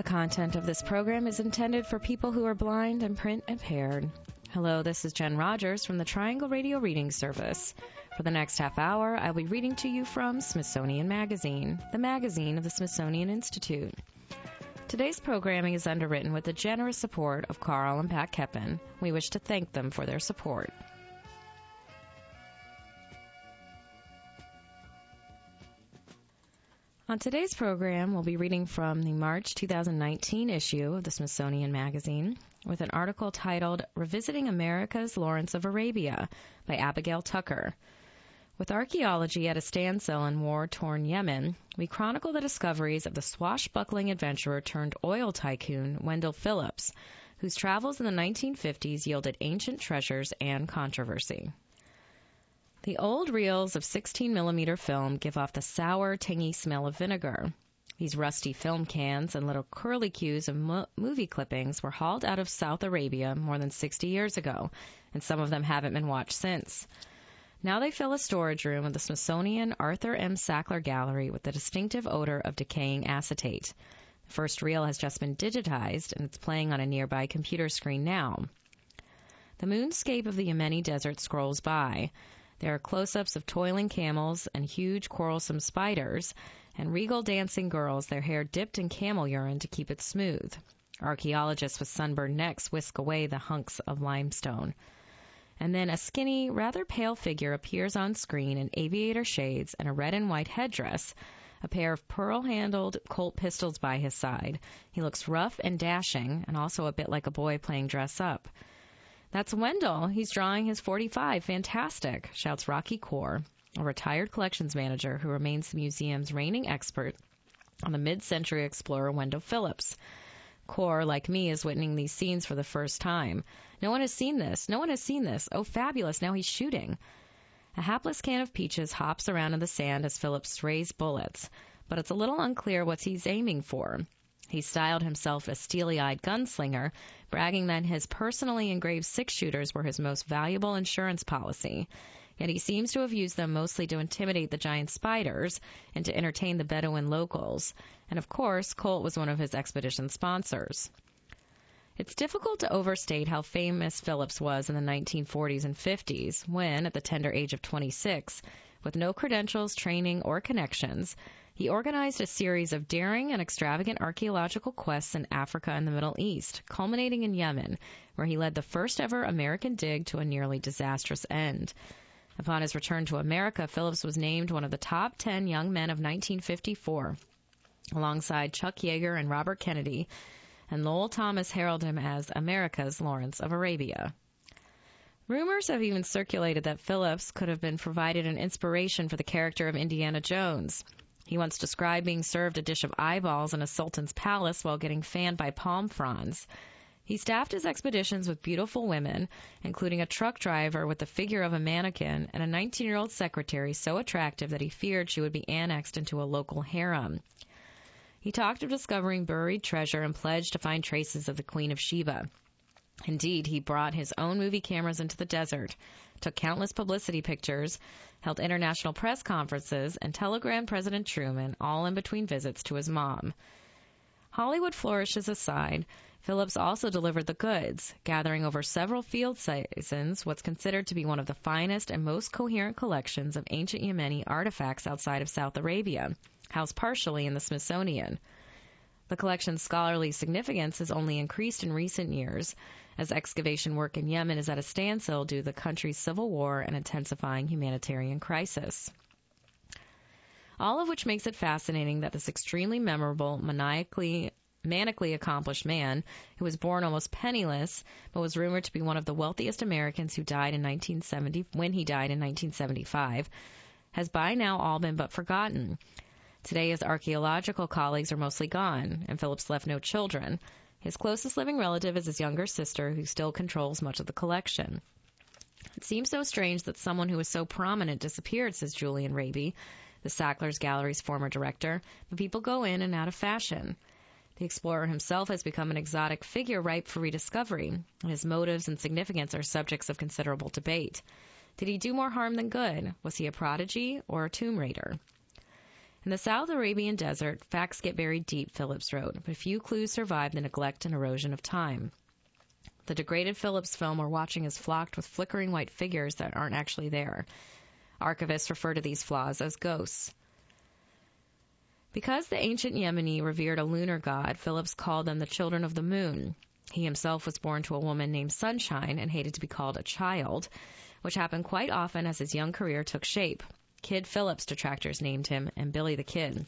content of this program is intended for people who are blind and print impaired. Hello, this is Jen Rogers from the Triangle Radio Reading Service. For the next half hour, I'll be reading to you from Smithsonian Magazine, the magazine of the Smithsonian Institute. Today's programming is underwritten with the generous support of Carl and Pat Keppen. We wish to thank them for their support. On today's program, we'll be reading from the March 2019 issue of the Smithsonian Magazine with an article titled Revisiting America's Lawrence of Arabia by Abigail Tucker. With archaeology at a standstill in war-torn Yemen, we chronicle the discoveries of the swashbuckling adventurer turned oil tycoon Wendell Phillips, whose travels in the 1950s yielded ancient treasures and controversy. The old reels of 16mm film give off the sour, tangy smell of vinegar. These rusty film cans and little curlicues of movie clippings were hauled out of South Arabia more than 60 years ago, and some of them haven't been watched since. Now they fill a storage room of the Smithsonian Arthur M. Sackler Gallery with the distinctive odor of decaying acetate. The first reel has just been digitized, and it's playing on a nearby computer screen now. The moonscape of the Yemeni desert scrolls by. There are close-ups of toiling camels and huge quarrelsome spiders, and regal dancing girls, their hair dipped in camel urine to keep it smooth. Archaeologists with sunburned necks whisk away the hunks of limestone. And then a skinny, rather pale figure appears on screen in aviator shades and a red and white headdress, a pair of pearl-handled Colt pistols by his side. He looks rough and dashing, and also a bit like a boy playing dress-up. "That's Wendell. He's drawing his .45. Fantastic," shouts Rocky Kaur, a retired collections manager who remains the museum's reigning expert on the mid-century explorer Wendell Phillips. Kaur, like me, is witnessing these scenes for the first time. No one has seen this. No one has seen this. Oh, fabulous. Now he's shooting. A hapless can of peaches hops around in the sand as Phillips sprays bullets, but it's a little unclear what he's aiming for. He styled himself a steely-eyed gunslinger, bragging that his personally engraved six-shooters were his most valuable insurance policy. Yet he seems to have used them mostly to intimidate the giant spiders and to entertain the Bedouin locals. And of course, Colt was one of his expedition sponsors. It's difficult to overstate how famous Phillips was in the 1940s and 50s when, at the tender age of 26, with no credentials, training, or connections, he organized a series of daring and extravagant archaeological quests in Africa and the Middle East, culminating in Yemen, where he led the first ever American dig to a nearly disastrous end. Upon his return to America, Phillips was named one of the top 10 young men of 1954, alongside Chuck Yeager and Robert Kennedy, and Lowell Thomas heralded him as America's Lawrence of Arabia. Rumors have even circulated that Phillips could have been provided an inspiration for the character of Indiana Jones. He once described being served a dish of eyeballs in a sultan's palace while getting fanned by palm fronds. He staffed his expeditions with beautiful women, including a truck driver with the figure of a mannequin and a 19-year-old secretary so attractive that he feared she would be annexed into a local harem. He talked of discovering buried treasure and pledged to find traces of the Queen of Sheba. Indeed, he brought his own movie cameras into the desert, took countless publicity pictures, held international press conferences, and telegrammed President Truman, all in between visits to his mom. Hollywood flourishes aside, Phillips also delivered the goods, gathering over several field seasons what's considered to be one of the finest and most coherent collections of ancient Yemeni artifacts outside of South Arabia, housed partially in the Smithsonian. The collection's scholarly significance has only increased in recent years, as excavation work in Yemen is at a standstill due to the country's civil war and intensifying humanitarian crisis. All of which makes it fascinating that this extremely memorable, manically accomplished man, who was born almost penniless, but was rumored to be one of the wealthiest Americans who died in 1975, has by now all been but forgotten. Today, his archaeological colleagues are mostly gone, and Phillips left no children. His closest living relative is his younger sister, who still controls much of the collection. It seems so strange that someone who was so prominent disappeared, says Julian Raby, the Sackler's Gallery's former director, but people go in and out of fashion. The explorer himself has become an exotic figure ripe for rediscovery, and his motives and significance are subjects of considerable debate. Did he do more harm than good? Was he a prodigy or a tomb raider? In the South Arabian desert, facts get buried deep, Phillips wrote, but few clues survive the neglect and erosion of time. The degraded Phillips film we're watching is flocked with flickering white figures that aren't actually there. Archivists refer to these flaws as ghosts. Because the ancient Yemeni revered a lunar god, Phillips called them the children of the moon. He himself was born to a woman named Sunshine and hated to be called a child, which happened quite often as his young career took shape. Kid Phillips, detractors named him, and Billy the Kid.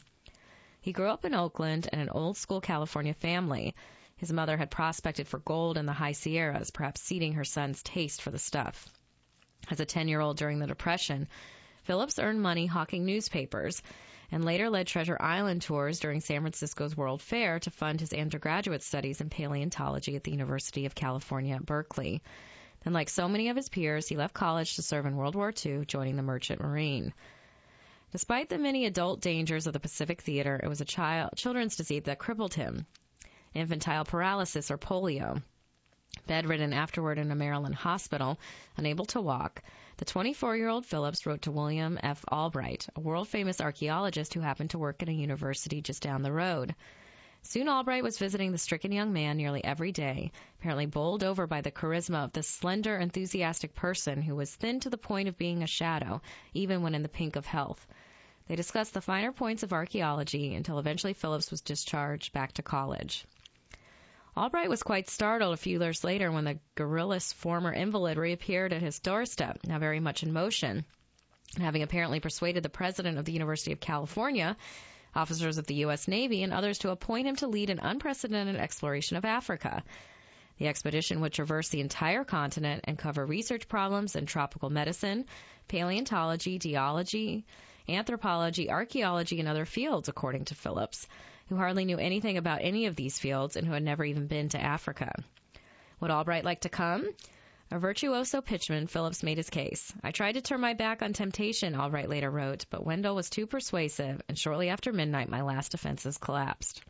He grew up in Oakland in an old-school California family. His mother had prospected for gold in the high Sierras, perhaps seeding her son's taste for the stuff. As a 10-year-old during the Depression, Phillips earned money hawking newspapers and later led Treasure Island tours during San Francisco's World Fair to fund his undergraduate studies in paleontology at the University of California at Berkeley. And like so many of his peers, he left college to serve in World War II, joining the Merchant Marine. Despite the many adult dangers of the Pacific Theater, it was a children's disease that crippled him. Infantile paralysis or polio. Bedridden afterward in a Maryland hospital, unable to walk, the 24-year-old Phillips wrote to William F. Albright, a world-famous archaeologist who happened to work at a university just down the road. Soon Albright was visiting the stricken young man nearly every day, apparently bowled over by the charisma of this slender, enthusiastic person who was thin to the point of being a shadow, even when in the pink of health. They discussed the finer points of archaeology until eventually Phillips was discharged back to college. Albright was quite startled a few years later when the garrulous former invalid reappeared at his doorstep, now very much in motion, having apparently persuaded the president of the University of California, officers of the U.S. Navy, and others to appoint him to lead an unprecedented exploration of Africa. The expedition would traverse the entire continent and cover research problems in tropical medicine, paleontology, geology, anthropology, archaeology, and other fields, according to Phillips, who hardly knew anything about any of these fields and who had never even been to Africa. Would Albright like to come? A virtuoso pitchman, Phillips made his case. I tried to turn my back on temptation, Albright later wrote, but Wendell was too persuasive, and shortly after midnight my last defenses collapsed.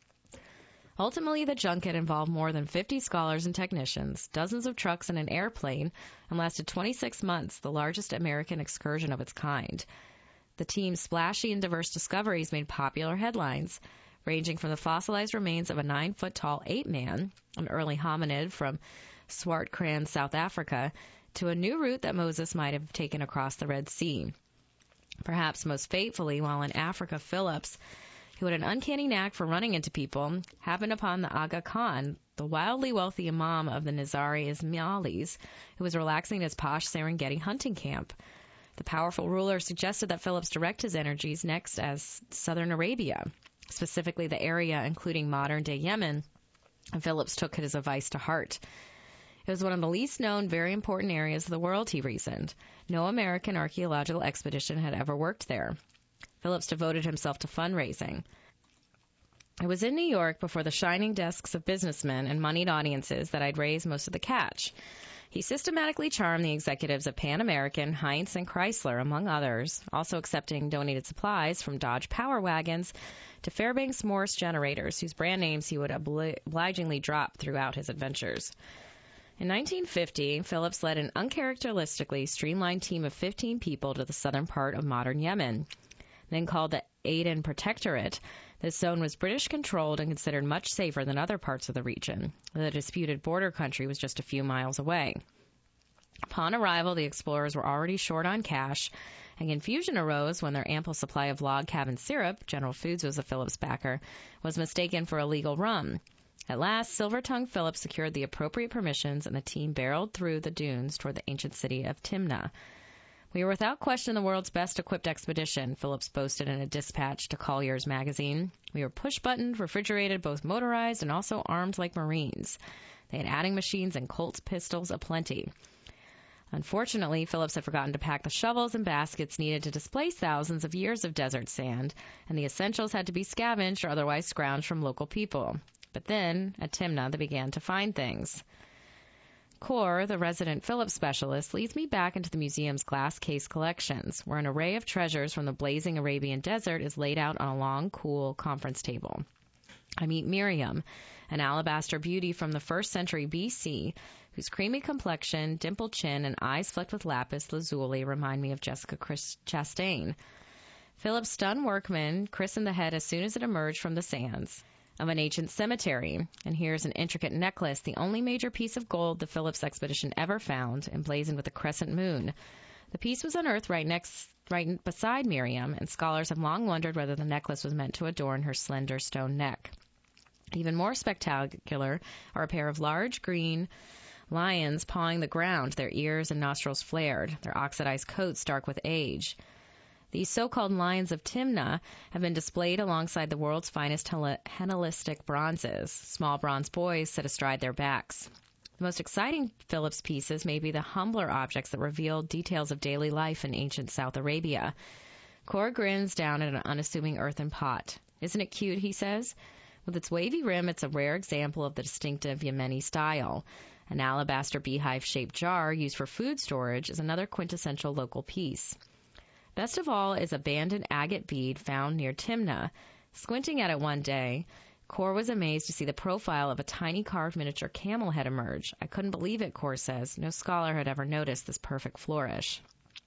Ultimately, the junket involved more than 50 scholars and technicians, dozens of trucks and an airplane, and lasted 26 months, the largest American excursion of its kind. The team's splashy and diverse discoveries made popular headlines, ranging from the fossilized remains of a 9-foot-tall ape-man, an early hominid from Swartkrans, South Africa, to a new route that Moses might have taken across the Red Sea. Perhaps most fatefully, while in Africa, Phillips, who had an uncanny knack for running into people, happened upon the Aga Khan, the wildly wealthy imam of the Nizari Ismailis, who was relaxing in his posh Serengeti hunting camp. The powerful ruler suggested that Phillips direct his energies next as southern Arabia, specifically the area including modern-day Yemen, and Phillips took his advice to heart. It was one of the least known, very important areas of the world, he reasoned. No American archaeological expedition had ever worked there. Phillips devoted himself to fundraising. It was in New York, before the shining desks of businessmen and moneyed audiences, that I'd raised most of the cash. He systematically charmed the executives of Pan American, Heinz, and Chrysler, among others, also accepting donated supplies from Dodge Power Wagons to Fairbanks Morse generators, whose brand names he would obligingly drop throughout his adventures. In 1950, Phillips led an uncharacteristically streamlined team of 15 people to the southern part of modern Yemen. Then called the Aden Protectorate, this zone was British-controlled and considered much safer than other parts of the region. The disputed border country was just a few miles away. Upon arrival, the explorers were already short on cash, and confusion arose when their ample supply of log cabin syrup, General Foods was a Phillips backer, was mistaken for illegal rum. At last, Silver-tongued Phillips secured the appropriate permissions, and the team barreled through the dunes toward the ancient city of Timna. We were without question the world's best-equipped expedition, Phillips boasted in a dispatch to Collier's magazine. We were push-buttoned, refrigerated, both motorized and also armed like Marines. They had adding machines and Colt's pistols aplenty. Unfortunately, Phillips had forgotten to pack the shovels and baskets needed to displace thousands of years of desert sand, and the essentials had to be scavenged or otherwise scrounged from local people. But then, at Timna, they began to find things. Core, the resident Phillips specialist, leads me back into the museum's glass case collections, where an array of treasures from the blazing Arabian desert is laid out on a long, cool conference table. I meet Miriam, an alabaster beauty from the 1st century B.C., whose creamy complexion, dimpled chin, and eyes flecked with lapis lazuli remind me of Jessica Chastain. Philip's stunned workmen christened the head as soon as it emerged from the sands of an ancient cemetery. And here's an intricate necklace, the only major piece of gold the Phillips expedition ever found, emblazoned with a crescent moon. The piece was unearthed right beside Miriam, and scholars have long wondered whether the necklace was meant to adorn her slender stone neck. Even more spectacular are a pair of large green lions pawing the ground, their ears and nostrils flared, their oxidized coats dark with age. These so-called lions of Timnah have been displayed alongside the world's finest Hellenistic bronzes. Small bronze boys sit astride their backs. The most exciting Phillips pieces may be the humbler objects that reveal details of daily life in ancient South Arabia. Kor grins down at an unassuming earthen pot. "Isn't it cute?" he says. With its wavy rim, it's a rare example of the distinctive Yemeni style. An alabaster beehive-shaped jar used for food storage is another quintessential local piece. Best of all is a banded agate bead found near Timnah. Squinting at it one day, Kor was amazed to see the profile of a tiny carved miniature camel head emerge. "I couldn't believe it," Kor says. "No scholar had ever noticed this perfect flourish."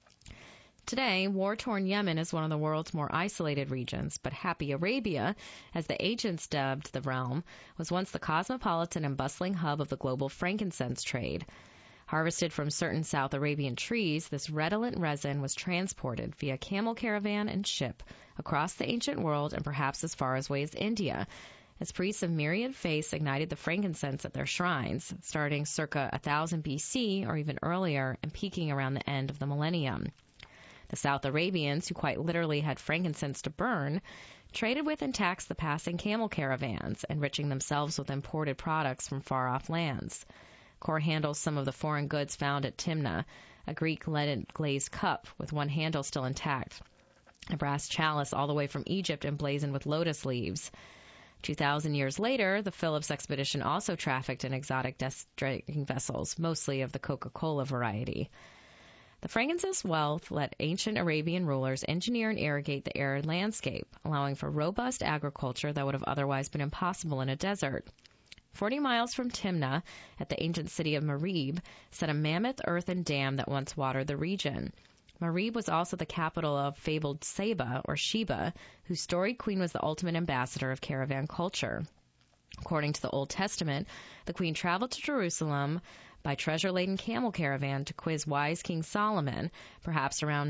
Today, war-torn Yemen is one of the world's more isolated regions, but Happy Arabia, as the ancients dubbed the realm, was once the cosmopolitan and bustling hub of the global frankincense trade. Harvested from certain South Arabian trees, this redolent resin was transported via camel caravan and ship across the ancient world and perhaps as far away as India, as priests of myriad faiths ignited the frankincense at their shrines, starting circa 1000 BC or even earlier and peaking around the end of the millennium. The South Arabians, who quite literally had frankincense to burn, traded with and taxed the passing camel caravans, enriching themselves with imported products from far-off lands. Kor handles some of the foreign goods found at Timnah, a Greek leaded glazed cup with one handle still intact, a brass chalice all the way from Egypt emblazoned with lotus leaves. 2,000 years later, the Phillips expedition also trafficked in exotic drinking vessels, mostly of the Coca-Cola variety. The frankincense wealth let ancient Arabian rulers engineer and irrigate the arid landscape, allowing for robust agriculture that would have otherwise been impossible in a desert. 40 miles from Timnah, at the ancient city of Marib, sat a mammoth earthen dam that once watered the region. Marib was also the capital of fabled Saba, or Sheba, whose storied queen was the ultimate ambassador of caravan culture. According to the Old Testament, the queen traveled to Jerusalem by treasure-laden camel caravan to quiz wise King Solomon, perhaps around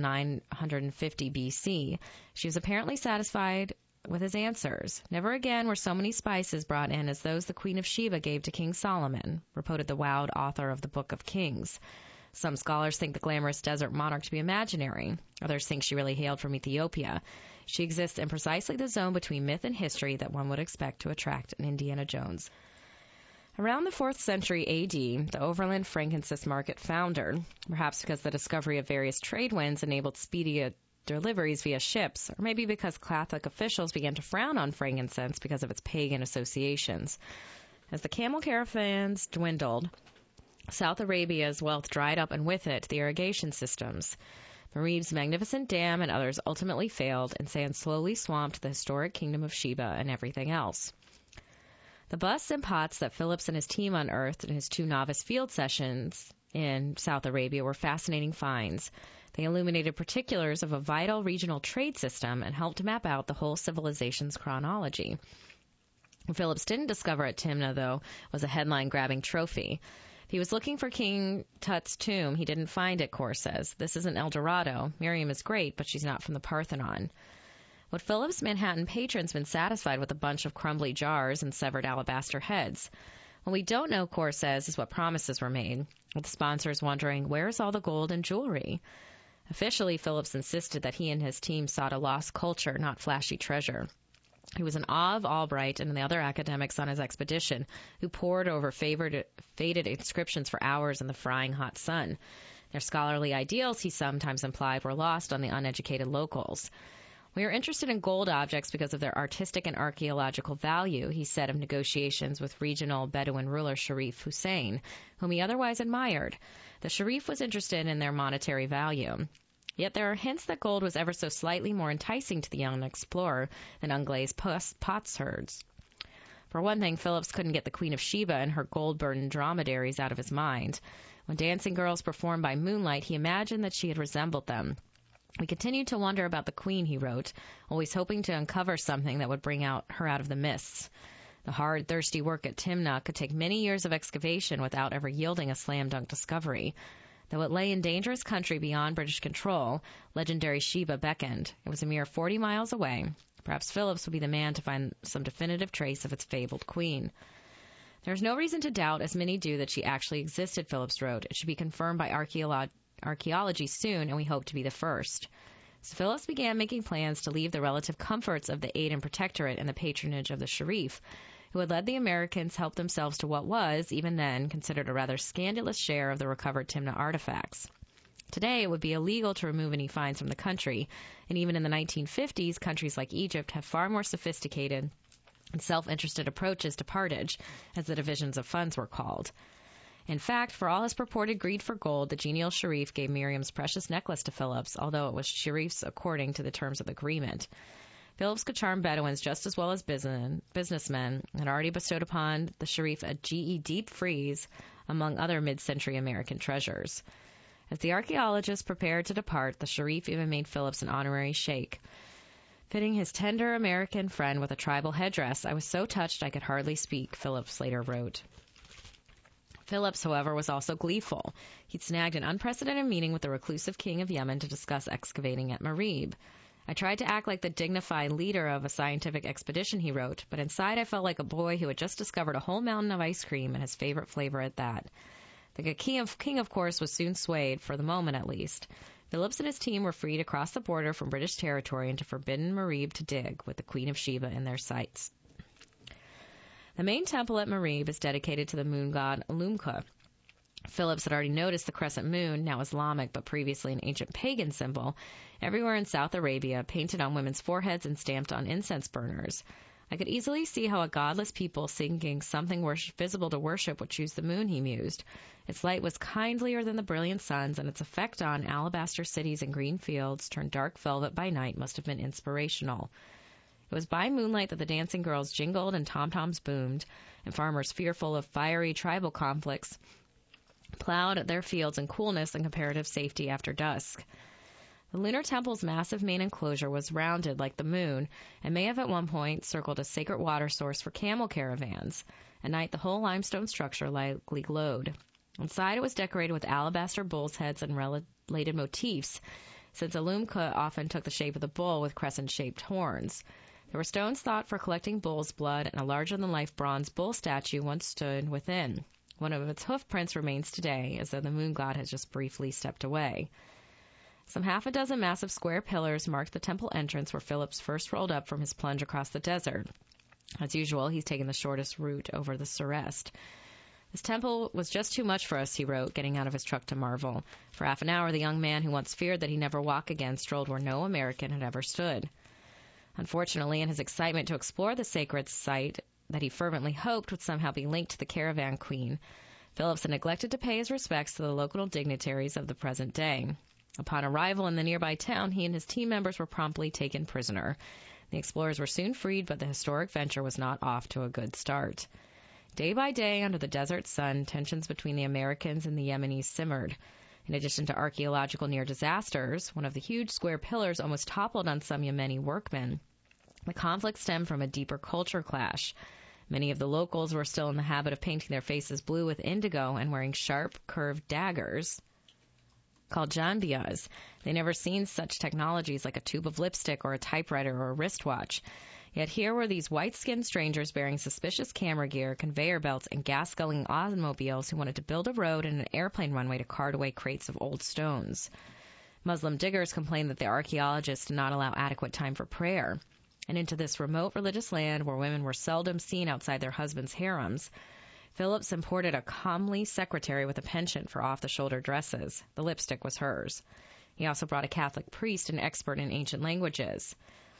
950 BC. She was apparently satisfied with his answers. "Never again were so many spices brought in as those the Queen of Sheba gave to King Solomon," reported the wild author of the Book of Kings. Some scholars think the glamorous desert monarch to be imaginary. Others think she really hailed from Ethiopia. She exists in precisely the zone between myth and history that one would expect to attract an Indiana Jones. Around the 4th century A.D., the overland frankincense market foundered, perhaps because the discovery of various trade winds enabled speedy deliveries via ships, or maybe because Catholic officials began to frown on frankincense because of its pagan associations. As the camel caravans dwindled, South Arabia's wealth dried up, and with it, the irrigation systems. Marib's magnificent dam and others ultimately failed, and sand slowly swamped the historic kingdom of Sheba and everything else. The busts and pots that Phillips and his team unearthed in his 2 novice field sessions in South Arabia were fascinating finds. They illuminated particulars of a vital regional trade system and helped map out the whole civilization's chronology. What Phillips didn't discover at Timnah, though, was a headline-grabbing trophy. If he was looking for King Tut's tomb, he didn't find it, Kor says. "This isn't El Dorado. Miriam is great, but she's not from the Parthenon." What Phillips' Manhattan patrons been satisfied with a bunch of crumbly jars and severed alabaster heads. What we don't know, Kor says, is what promises were made, with the sponsors wondering, where's all the gold and jewelry? Officially, Phillips insisted that he and his team sought a lost culture, not flashy treasure. He was in awe of Albright and the other academics on his expedition, who pored over faded inscriptions for hours in the frying hot sun. Their scholarly ideals, he sometimes implied, were lost on the uneducated locals. "We are interested in gold objects because of their artistic and archaeological value," he said of negotiations with regional Bedouin ruler Sharif Hussein, whom he otherwise admired. The Sharif was interested in their monetary value. Yet there are hints that gold was ever so slightly more enticing to the young explorer than unglazed potsherds. For one thing, Phillips couldn't get the Queen of Sheba and her gold-burdened dromedaries out of his mind. When dancing girls performed by moonlight, he imagined that she had resembled them. We continued to wonder about the queen, he wrote, always hoping to uncover something that would bring her out of the mists. The hard, thirsty work at Timnah could take many years of excavation without ever yielding a slam-dunk discovery. Though it lay in dangerous country beyond British control, legendary Sheba beckoned. It was a mere 40 miles away. Perhaps Phillips would be the man to find some definitive trace of its fabled queen. There is no reason to doubt, as many do, that she actually existed, Phillips wrote. It should be confirmed by archaeology soon, and we hope to be the first. So Phillips began making plans to leave the relative comforts of the aid and protectorate and the patronage of the Sharif, who had led the Americans help themselves to what was, even then, considered a rather scandalous share of the recovered Timnah artifacts. Today, it would be illegal to remove any finds from the country, and even in the 1950s, countries like Egypt have far more sophisticated and self-interested approaches to partage, as the divisions of funds were called. In fact, for all his purported greed for gold, the genial Sharif gave Miriam's precious necklace to Phillips, although it was Sharif's according to the terms of the agreement. Phillips could charm Bedouins just as well as businessmen, and already bestowed upon the Sharif a GE deep freeze, among other mid-century American treasures. As the archaeologists prepared to depart, the Sharif even made Phillips an honorary sheikh, fitting his tender American friend with a tribal headdress. I was so touched I could hardly speak, Phillips later wrote. Phillips, however, was also gleeful. He'd snagged an unprecedented meeting with the reclusive king of Yemen to discuss excavating at Marib. I tried to act like the dignified leader of a scientific expedition, he wrote, but inside I felt like a boy who had just discovered a whole mountain of ice cream and his favorite flavor at that. The king, of course, was soon swayed, for the moment at least. Phillips and his team were free to cross the border from British territory into forbidden Marib to dig, with the Queen of Sheba in their sights. The main temple at Marib is dedicated to the moon god Ulumka. Phillips had already noticed the crescent moon, now Islamic but previously an ancient pagan symbol, everywhere in South Arabia, painted on women's foreheads and stamped on incense burners. I could easily see how a godless people seeking something visible to worship would choose the moon, he mused. Its light was kindlier than the brilliant suns, and its effect on alabaster cities and green fields, turned dark velvet by night, must have been inspirational. It was by moonlight that the dancing girls jingled and tom-toms boomed, and farmers fearful of fiery tribal conflicts plowed their fields in coolness and comparative safety after dusk. The lunar temple's massive main enclosure was rounded like the moon and may have at one point circled a sacred water source for camel caravans. At night, the whole limestone structure likely glowed. Inside, it was decorated with alabaster bulls' heads and related motifs, since Ulumka often took the shape of the bull with crescent-shaped horns. There were stones thought for collecting bull's blood, and a larger-than-life bronze bull statue once stood within. One of its hoof prints remains today, as though the moon god had just briefly stepped away. Some half a dozen massive square pillars marked the temple entrance where Phillips first rolled up from his plunge across the desert. As usual, he's taken the shortest route over the Serest. This temple was just too much for us, he wrote, getting out of his truck to marvel. For half an hour, the young man who once feared that he'd never walk again strolled where no American had ever stood. Unfortunately, in his excitement to explore the sacred site that he fervently hoped would somehow be linked to the caravan queen, Phillips had neglected to pay his respects to the local dignitaries of the present day. Upon arrival in the nearby town, he and his team members were promptly taken prisoner. The explorers were soon freed, but the historic venture was not off to a good start. Day by day, under the desert sun, tensions between the Americans and the Yemenis simmered. In addition to archaeological near disasters, one of the huge square pillars almost toppled on some Yemeni workmen. The conflict stemmed from a deeper culture clash. Many of the locals were still in the habit of painting their faces blue with indigo and wearing sharp, curved daggers called jambias. They'd never seen such technologies like a tube of lipstick or a typewriter or a wristwatch. Yet here were these white-skinned strangers bearing suspicious camera gear, conveyor belts, and gas-gulling automobiles who wanted to build a road and an airplane runway to cart away crates of old stones. Muslim diggers complained that the archaeologists did not allow adequate time for prayer. And into this remote religious land where women were seldom seen outside their husbands' harems, Phillips imported a comely secretary with a penchant for off-the-shoulder dresses. The lipstick was hers. He also brought a Catholic priest and expert in ancient languages.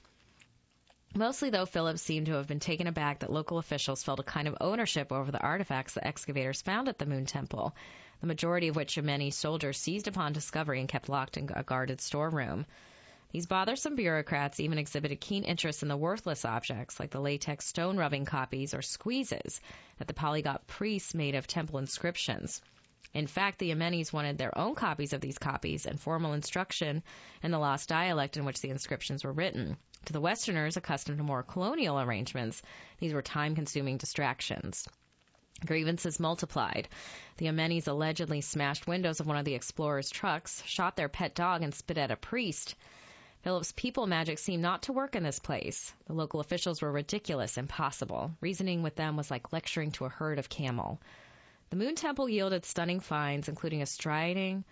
Mostly, though, Phillips seemed to have been taken aback that local officials felt a kind of ownership over the artifacts the excavators found at the Moon Temple, the majority of which Yemeni soldiers seized upon discovery and kept locked in a guarded storeroom. These bothersome bureaucrats even exhibited keen interest in the worthless objects, like the latex stone-rubbing copies or squeezes that the polyglot priests made of temple inscriptions. In fact, the Yemenis wanted their own copies of these copies and formal instruction in the lost dialect in which the inscriptions were written. To the Westerners, accustomed to more colonial arrangements, these were time-consuming distractions. Grievances multiplied. The Yemenis allegedly smashed windows of one of the explorers' trucks, shot their pet dog, and spit at a priest. Philip's people magic seemed not to work in this place. The local officials were ridiculous, impossible. Reasoning with them was like lecturing to a herd of camel. The Moon Temple yielded stunning finds, including a striding,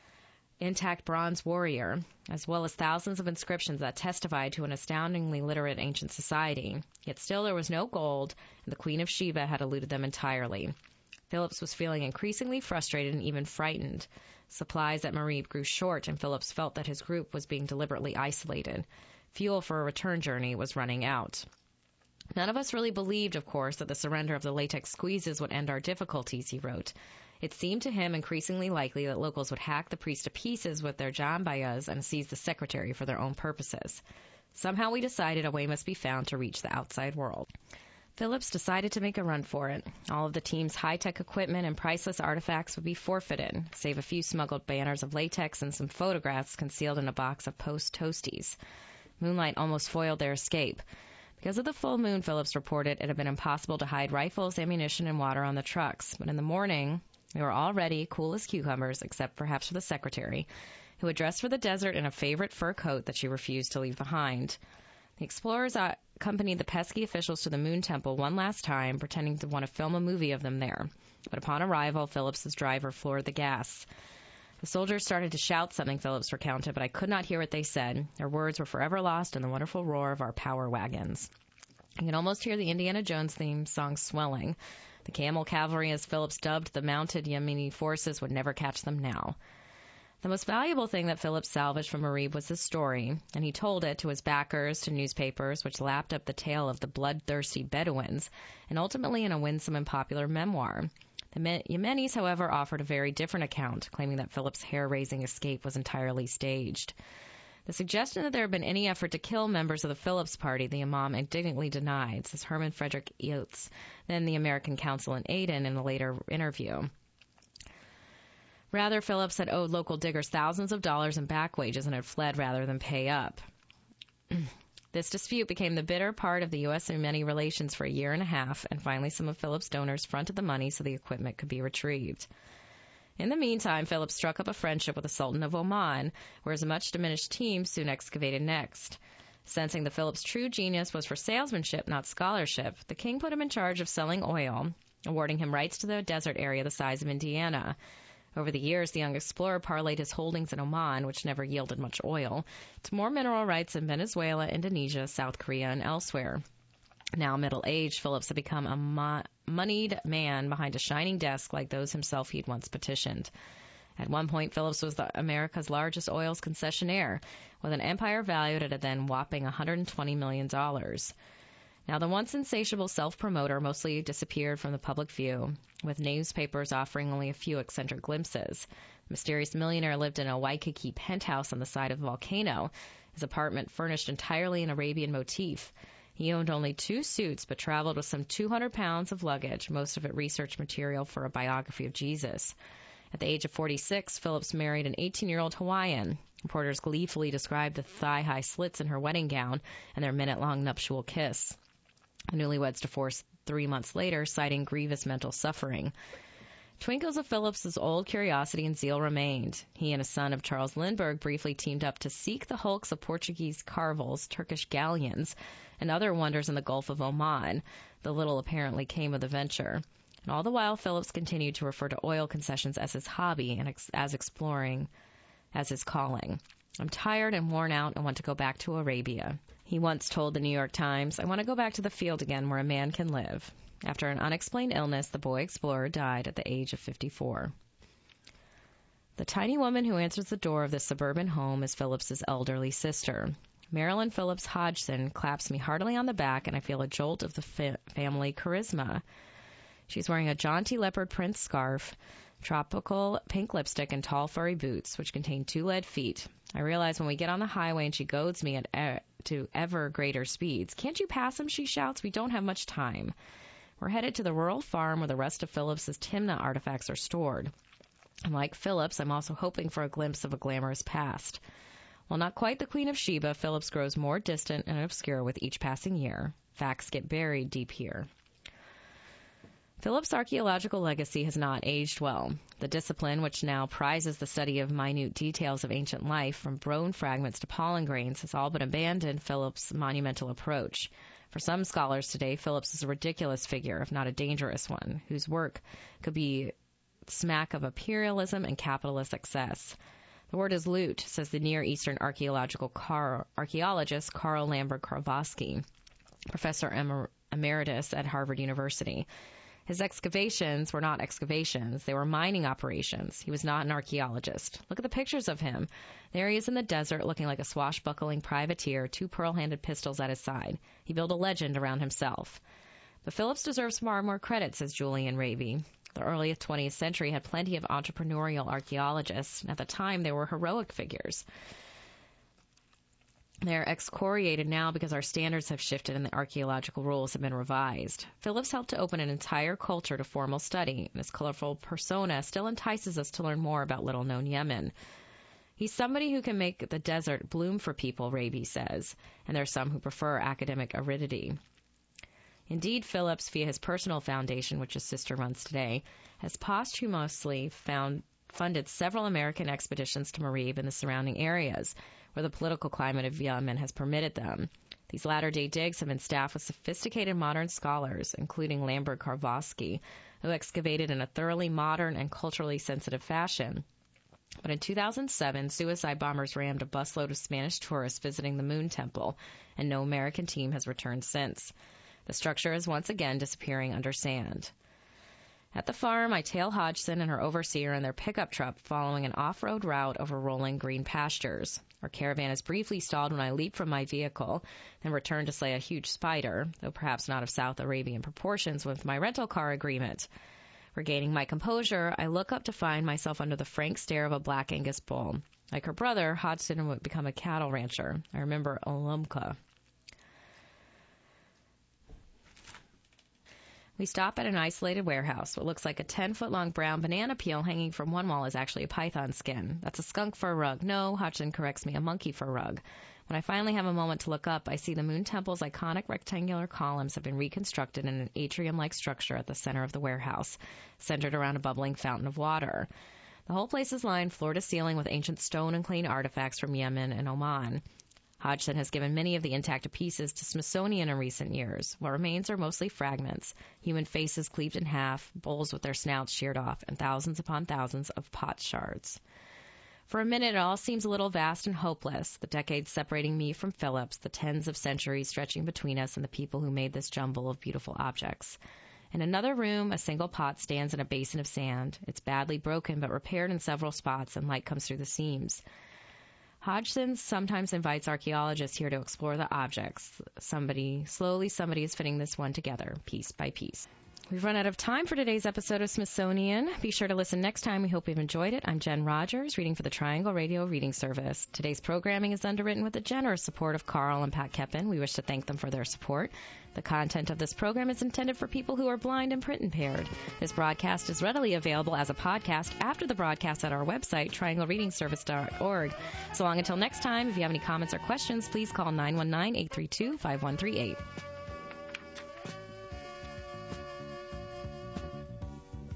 intact bronze warrior, as well as thousands of inscriptions that testified to an astoundingly literate ancient society. Yet still there was no gold, and the Queen of Sheba had eluded them entirely. Phillips was feeling increasingly frustrated and even frightened. Supplies at Marib grew short, and Phillips felt that his group was being deliberately isolated. Fuel for a return journey was running out. None of us really believed, of course, that the surrender of the latex squeezes would end our difficulties, he wrote. It seemed to him increasingly likely that locals would hack the priest to pieces with their jambayas and seize the secretary for their own purposes. Somehow we decided a way must be found to reach the outside world. Phillips decided to make a run for it. All of the team's high-tech equipment and priceless artifacts would be forfeited, save a few smuggled banners of latex and some photographs concealed in a box of Post Toasties. Moonlight almost foiled their escape. Because of the full moon, Phillips reported, it had been impossible to hide rifles, ammunition, and water on the trucks. But in the morning, they were all ready, cool as cucumbers, except perhaps for the secretary, who had dressed for the desert in a favorite fur coat that she refused to leave behind. The explorers accompanied the pesky officials to the Moon Temple one last time, pretending to want to film a movie of them there. But upon arrival, Phillips's driver floored the gas. The soldiers started to shout something, Phillips recounted, but I could not hear what they said. Their words were forever lost in the wonderful roar of our power wagons. You can almost hear the Indiana Jones theme song swelling. The camel cavalry, as Phillips dubbed the mounted Yemeni forces, would never catch them now. The most valuable thing that Phillips salvaged from Marib was his story, and he told it to his backers, to newspapers, which lapped up the tale of the bloodthirsty Bedouins, and ultimately in a winsome and popular memoir. The Yemenis, however, offered a very different account, claiming that Phillips' hair-raising escape was entirely staged. The suggestion that there had been any effort to kill members of the Phillips party, the Imam indignantly denied, says Herman Frederick Eotz, then the American consul in Aden, in a later interview. Rather, Phillips had owed local diggers thousands of dollars in back wages and had fled rather than pay up. This dispute became the bitter part of the U.S. and Yemeni relations for a year and a half, and finally some of Phillips' donors fronted the money so the equipment could be retrieved. In the meantime, Phillips struck up a friendship with the Sultan of Oman, where his much-diminished team soon excavated next. Sensing that Phillips' true genius was for salesmanship, not scholarship, the king put him in charge of selling oil, awarding him rights to the desert area the size of Indiana. Over the years, the young explorer parlayed his holdings in Oman, which never yielded much oil, to more mineral rights in Venezuela, Indonesia, South Korea, and elsewhere. Now middle-aged, Phillips had become a moneyed man behind a shining desk like those himself he'd once petitioned. At one point, Phillips was America's largest oils concessionaire, with an empire valued at a then whopping $120 million. Now, the once insatiable self-promoter mostly disappeared from the public view, with newspapers offering only a few eccentric glimpses. The mysterious millionaire lived in a Waikiki penthouse on the side of a volcano, his apartment furnished entirely in Arabian motif. He owned only 2 suits, but traveled with some 200 pounds of luggage, most of it research material for a biography of Jesus. At the age of 46, Phillips married an 18-year-old Hawaiian. Reporters gleefully described the thigh-high slits in her wedding gown and their minute-long nuptial kiss. The newlyweds divorced 3 months later, citing grievous mental suffering. Twinkles of Phillips's old curiosity and zeal remained. He and a son of Charles Lindbergh briefly teamed up to seek the hulks of Portuguese carvels, Turkish galleons, and other wonders in the Gulf of Oman. The little apparently came of the venture. And all the while, Phillips continued to refer to oil concessions as his hobby and as exploring as his calling. I'm tired and worn out and want to go back to Arabia. He once told the New York Times, I want to go back to the field again where a man can live. After an unexplained illness, the boy explorer died at the age of 54. The tiny woman who answers the door of this suburban home is Phillips's elderly sister. Marilyn Phillips Hodgson claps me heartily on the back, and I feel a jolt of the family charisma. She's wearing a jaunty leopard print scarf, tropical pink lipstick, and tall furry boots, which contain 2 lead feet. I realize when we get on the highway and she goads me to ever greater speeds. Can't you pass him, she shouts. We don't have much time. We're headed to the rural farm where the rest of Phillips's Timnah artifacts are stored. And like Phillips, I'm also hoping for a glimpse of a glamorous past. While not quite the Queen of Sheba, Phillips grows more distant and obscure with each passing year. Facts get buried deep here. Phillips' archaeological legacy has not aged well. The discipline, which now prizes the study of minute details of ancient life, from bone fragments to pollen grains, has all but abandoned Phillips' monumental approach. For some scholars today, Phillips is a ridiculous figure, if not a dangerous one, whose work could be smack of imperialism and capitalist excess. The word is loot, says the Near Eastern archaeologist Karl Lambert-Kowalski, professor emeritus at Harvard University. His excavations were not excavations. They were mining operations. He was not an archaeologist. Look at the pictures of him. There he is in the desert looking like a swashbuckling privateer, 2 pearl-handed pistols at his side. He built a legend around himself. But Phillips deserves far more credit, says Julian Ravey. The early 20th century had plenty of entrepreneurial archaeologists, and at the time they were heroic figures. They're excoriated now because our standards have shifted and the archaeological rules have been revised. Phillips helped to open an entire culture to formal study, and his colorful persona still entices us to learn more about little-known Yemen. He's somebody who can make the desert bloom for people, Raby says, and there are some who prefer academic aridity. Indeed, Phillips, via his personal foundation, which his sister runs today, has posthumously funded several American expeditions to Marib and the surrounding areas, where the political climate of Yemen has permitted them. These latter-day digs have been staffed with sophisticated modern scholars, including Lambert-Kowalski, who excavated in a thoroughly modern and culturally sensitive fashion. But in 2007, suicide bombers rammed a busload of Spanish tourists visiting the Moon Temple, and no American team has returned since. The structure is once again disappearing under sand. At the farm, I tail Hodgson and her overseer in their pickup truck following an off-road route over rolling green pastures. Our caravan is briefly stalled when I leap from my vehicle, then return to slay a huge spider, though perhaps not of South Arabian proportions, with my rental car agreement. Regaining my composure, I look up to find myself under the frank stare of a black Angus bull. Like her brother, Hodgson would become a cattle rancher. I remember Olumka. We stop at an isolated warehouse. What looks like a 10-foot-long brown banana peel hanging from one wall is actually a python skin. That's a skunk fur rug. No, Hodgson corrects me, a monkey fur rug. When I finally have a moment to look up, I see the Moon Temple's iconic rectangular columns have been reconstructed in an atrium-like structure at the center of the warehouse, centered around a bubbling fountain of water. The whole place is lined floor to ceiling with ancient stone and clay artifacts from Yemen and Oman. Hodgson has given many of the intact pieces to Smithsonian in recent years. What remains are mostly fragments, human faces cleaved in half, bowls with their snouts sheared off, and thousands upon thousands of pot shards. For a minute, it all seems a little vast and hopeless, the decades separating me from Phillips, the tens of centuries stretching between us and the people who made this jumble of beautiful objects. In another room, a single pot stands in a basin of sand. It's badly broken but repaired in several spots, and light comes through the seams. Hodgson sometimes invites archaeologists here to explore the objects. Somebody is fitting this one together, piece by piece. We've run out of time for today's episode of Smithsonian. Be sure to listen next time. We hope you've enjoyed it. I'm Jen Rogers, reading for the Triangle Radio Reading Service. Today's programming is underwritten with the generous support of Carl and Pat Keppen. We wish to thank them for their support. The content of this program is intended for people who are blind and print impaired. This broadcast is readily available as a podcast after the broadcast at our website, trianglereadingservice.org. So long until next time, if you have any comments or questions, please call 919-832-5138.